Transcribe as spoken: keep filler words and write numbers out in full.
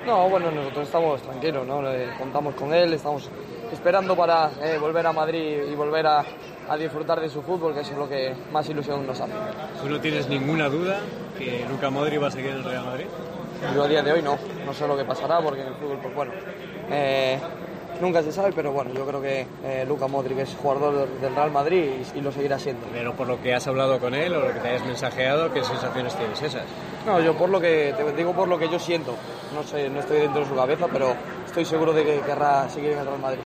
No, bueno, nosotros estamos tranquilos, ¿no? Eh, contamos con él, estamos esperando para eh, volver a Madrid y volver a, a disfrutar de su fútbol, que eso es lo que más ilusión nos hace. ¿Tú no tienes ninguna duda que Luka Modric va a seguir en el Real Madrid? Yo a día de hoy no, no sé lo que pasará porque en el fútbol, pues bueno, eh, nunca se sabe, pero bueno, yo creo que eh, Luka Modric es jugador del Real Madrid y, y lo seguirá siendo. Pero por lo que has hablado con él o lo que te hayas mensajeado, ¿qué sensaciones tienes esas? No, yo por lo que te digo por lo que yo siento, no sé, no estoy dentro de su cabeza, pero estoy seguro de que querrá seguir en el Real Madrid.